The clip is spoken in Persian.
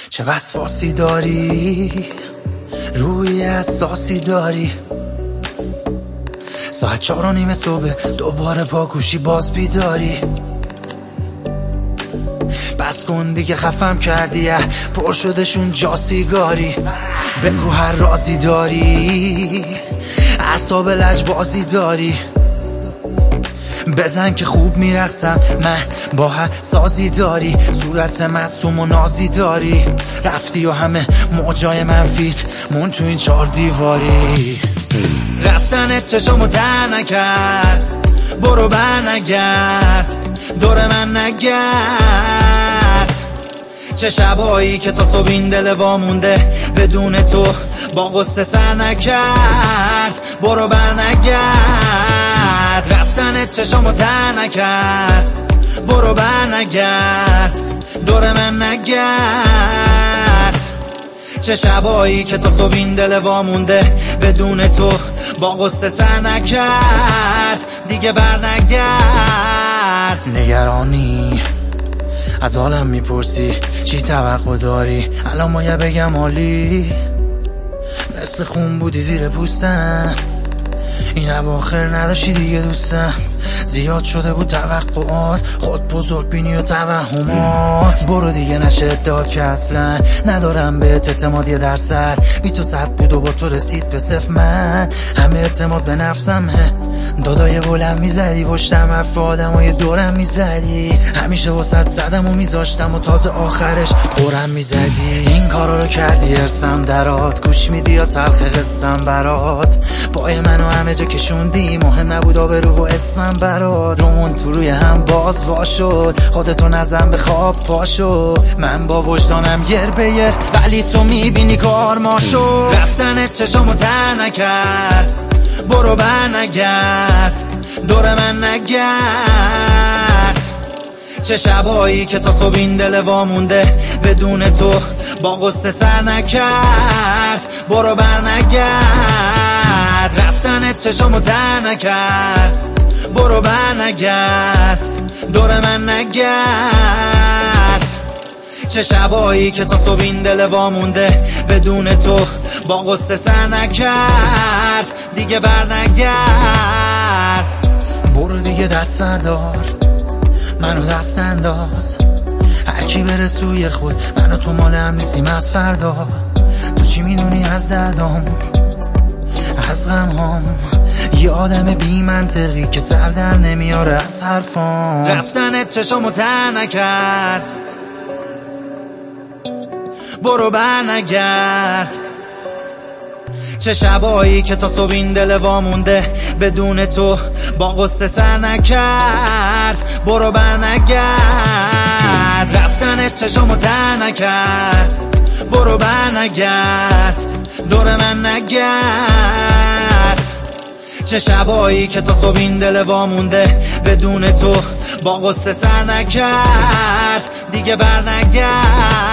چه وسواسی داری، روی اساسی داری. ساعت 4:30 صبح دوباره پاکوشی باز بیداری. بس کن دیگه خفم کردی، پر شدشون جا سیگاری. بگو هر رازی داری، اعصاب لجبازی داری. بزن که خوب میرقصم من، با سازی داری. صورت معصوم و نازی داری. رفتی و همه موجای منفیت مون تو این 4 دیواری. رفتنت چشمو تر نکرد، برو بر نگرد، دور من نگرد. چه شبایی که تا صبح این دل وامونده، بدون تو با غصه سر نکرد. برو بر نگرد، رفتنت چشمو تر نکرد، برو بر نگرد، دور من نگرد. چه شبایی که تا صبح این دل وامونده، بدون تو با غصه سر نکرد. دیگه بر نگرد. نگرانی از حالم میپرسی، چی توقع داری؟ الان مایه بگم عالی، مثل خون بودی زیر پوستم. این اواخر نداشتی دیگه دوستم. زیاد شده بود توقعات، خود بزرگ بینی و توهمات. برو دیگه نشه داد که اصلا ندارم بهت اعتماد 1%. بی تو 100 بود و با تو رسید به 0. من همه اعتماد به نفسم دادای بلند میزدی، پشتم حرف آدمای دورم میزدی. همیشه واسط زدم و میذاشتم و تازه آخرش قرم میزدی. این کارا رو کردی ارسم درات، گوش میدی یا تلخ قسم برات. پای منو همه جا کشوندی، مهم نبود آبرو و اسمم برات. رومون تو روی هم باز وا شد، خودتو نزن به خواب پاشو. من با وجدانم یر به یر، ولی تو میبینی کار ما شد. رفتنت چشمو تر نکرد، برو بر نگرد، دور من نگرد. چه شبایی که تا صبح این دل وامونده، بدون تو با غصه سر نکرد. برو بر نگرد، رفتنت چشمو تر نکرد، برو بر نگرد، دور من نگرد. چه شبایی که تا صبح این دل وامونده، بدون تو با غصه سر نکرد. دیگه بر نگرد. برو دیگه دست بردار، منو دست انداز. هر کی بره سوی خود، منو تو مال هم نیستیم از فردا. تو چی میدونی از دردام، از غمهام؟ یه آدم بی منطقی که سر در نمیاره از حرفام. رفتنت چشمو تر نکرد، برو بر نگرد. چه شبایی که تا صبح این دل وامونده، بدون تو با غصه سر نکرد. برو بر نگرد، رفتنت چشمو تر نکرد، برو بر نگرد، دور من نگرد. چه شبایی که تا صبح این دل وامونده، بدون تو با غصه سر نکرد. دیگه بر نگرد.